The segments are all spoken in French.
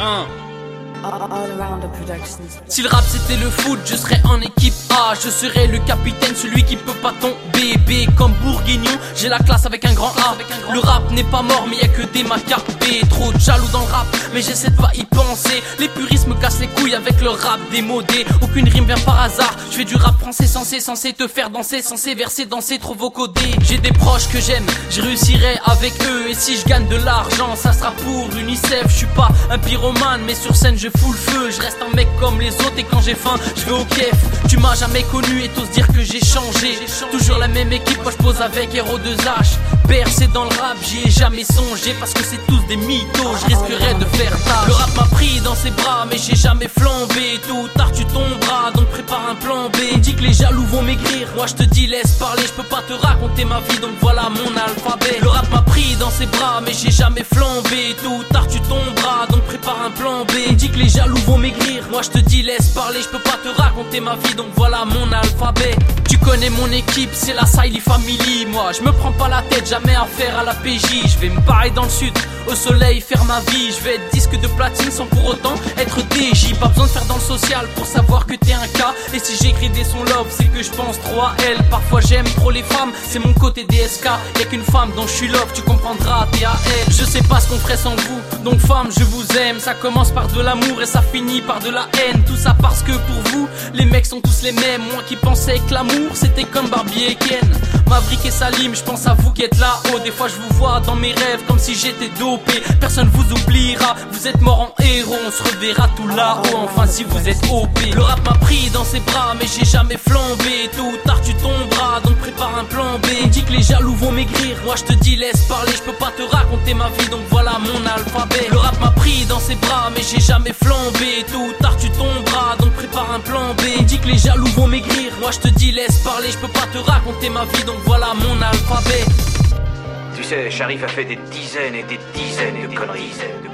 Si le rap c'était le foot, je serais en équipe A. Je serais le capitaine, celui qui peut pas tomber. B comme Bourguignon, j'ai la classe avec un grand A. Le rap n'est pas mort mais y'a que des macaques B. Trop de jaloux dans le rap, mais j'essaie de pas y penser. Les puristes me cassent les couilles avec le rap démodé. Aucune rime vient par hasard, je fais du rap français censé te faire danser, censé verser, danser, trop vocodé. J'ai des proches que j'aime, je réussirai avec eux. Et si je gagne de l'argent, ça sera pour l'UNICEF. Je suis pas un pyromane, mais sur scène je fous le feu. Je reste un mec comme les autres et quand j'ai faim, je vais au kef. Tu m'as jamais connu et t'oses dire que j'ai changé. Toujours la même équipe, moi je pose avec RO2H. Percé dans le rap, j'y ai jamais songé. Parce que c'est tous des mythos, je risquerais de faire tâche. Le rap m'a pris dans ses bras, mais j'ai jamais flambé. Tôt ou tard tu tomberas, donc prépare un plan B. On dit que les jaloux vont maigrir, moi je te dis laisse parler. Je peux pas te raconter ma vie, donc voilà mon alphabet. Le rap m'a pris dans ses bras, mais j'ai jamais flambé. Tôt ou tard tu tomberas, donc prépare un plan B. On dit que les jaloux vont maigrir, moi je te dis laisse parler. Je peux pas te raconter ma vie, donc voilà mon alphabet. Tu connais mon équipe, c'est la Siley Family. Moi je me prends pas la tête, jamais affaire à la PJ. Je vais me barrer dans le sud, au soleil, faire ma vie. Je vais être disque de platine sans pour autant être DJ. Pas besoin de faire dans le social pour savoir que t'es un cas. Et si j'écris des sons love, c'est que je pense trop à elle. Parfois j'aime trop les femmes, c'est mon côté DSK. Y'a qu'une femme dont je suis love, tu comprendras, t'es à elle. Je sais pas ce qu'on ferait sans vous, donc femme je vous aime. Ça commence par de l'amour et ça finit par de la haine. Tout ça parce que pour vous, les mecs sont tous les mêmes. Moi qui pensais que l'amour c'était comme Barbie et Ken. Maverick et Salim, je pense à vous qui êtes là-haut. Des fois je vous vois dans mes rêves comme si j'étais dopé. Personne vous oubliera, vous êtes mort en héros. On se reverra tout là-haut, enfin si vous êtes OP. Le rap m'a pris dans ses bras, mais j'ai jamais flambé. Tôt ou tard tu tomberas, donc prépare un plan B. On dit que les jaloux vont maigrir, moi je te dis laisse parler. Je peux pas te raconter ma vie, donc voilà mon alphabet. Le rap m'a pris dans ses bras, mais j'ai jamais flambé. Tôt ou tard tu tomberas, donc prépare un plan B. On dit que les jaloux vont maigrir, moi je te dis laisse parler. Je peux pas te raconter ma vie, donc voilà mon alphabet. Tu sais, Sharif a fait des dizaines et des dizaines de conneries.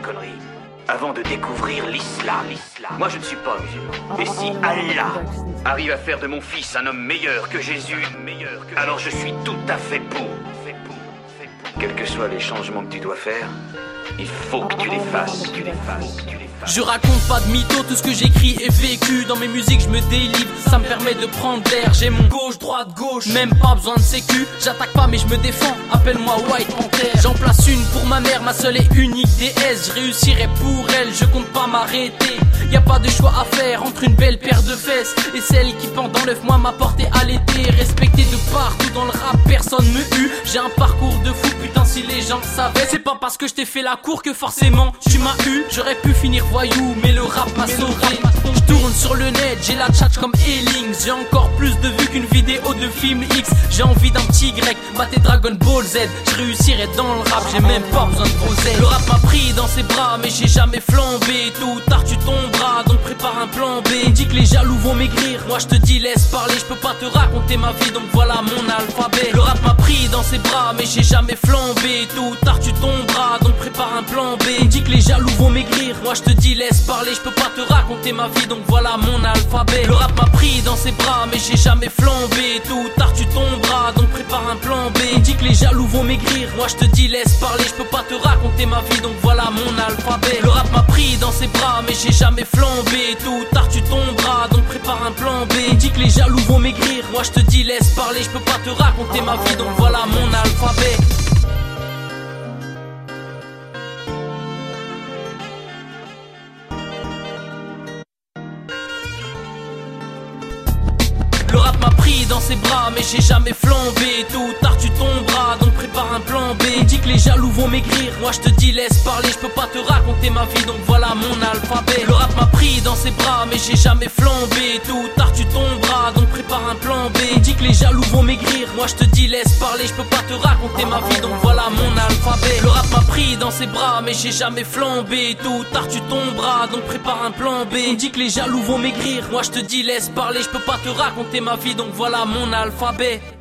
Avant de découvrir l'islam. Moi, je ne suis pas musulman. Et si Allah arrive à faire de mon fils un homme meilleur que Jésus, alors je suis tout à fait pour. Quels que soient les changements que tu dois faire, il faut que tu les fasses. Je raconte pas de mytho, tout ce que j'écris est vécu. Dans mes musiques je me délivre, ça me permet de prendre l'air. J'ai mon gauche, droite, gauche, même pas besoin de sécu. J'attaque pas mais je me défends, appelle-moi White Panther. J'en place une pour ma mère, ma seule et unique déesse. Je réussirai pour elle, je compte pas m'arrêter. Y a pas de choix à faire entre une belle paire de fesses et celle qui pendant 9 mois m'a porté à l'été. Respecté de partout dans le rap, personne me hue. J'ai un parcours de fou, putain si les gens savaient. C'est pas parce que je t'ai fait la cour que forcément tu m'as eu. J'aurais pu finir voyou, mais le rap m'a sauvé. Je tourne sur le net, j'ai la tchatch comme Elings. J'ai encore plus de vues qu'une vidéo de film X. J'ai envie d'un petit grec, battre Dragon Ball Z. Je réussirai dans le rap, j'ai même pas besoin de poser. Le rap m'a pris dans ses bras, mais j'ai jamais flambé. Tôt ou tard tu tomberas, donc prépare un plan B. On dit que les jaloux vont maigrir, moi je te dis laisse parler. Je peux pas te raconter ma vie, donc voilà mon alphabet. Le rap m'a pris dans ses bras, mais j'ai jamais flambé. Tôt ou tard tu tomberas, donc prépare un plan B. On dit que les jaloux vont maigrir, moi je te dis laisse parler. Je peux pas te raconter ma vie, donc voilà mon alphabet. Le rap m'a pris dans ses bras, mais j'ai jamais flambé. Tôt ou tard tu tomberas, donc prépare un plan B. On dit que les jaloux vont maigrir, moi je te dis laisse parler. Je peux pas te raconter ma vie, donc voilà mon alphabet. Le rap m'a pris dans ses bras, mais j'ai jamais flambé. Tôt ou tard tu tomberas, donc prépare un plan B. On dit que les jaloux vont maigrir, moi je te dis laisse parler. Je peux pas te raconter ma vie, donc voilà mon alphabet. Le rap m'a pris dans ses bras, mais j'ai jamais flambé. Tôt ou tard tu tomberas, donc prépare un plan B. On dit que les jaloux vont maigrir, moi je te dis laisse parler. Je peux pas te raconter ma vie, donc voilà mon alphabet. Le rap m'a pris dans ses bras, mais j'ai jamais flambé. Tôt ou tard tu tomberas, donc prépare un plan B. On dit que les jaloux vont maigrir, moi je te dis laisse parler. Je peux pas te raconter ma vie, donc voilà mon alphabet. Le rap m'a pris dans ses bras, mais j'ai jamais flambé. Tôt ou tard tu tomberas, donc prépare un plan B. On dit que les jaloux vont maigrir, moi je te dis laisse parler. Je peux pas te raconter ma vie, donc voilà mon alphabet.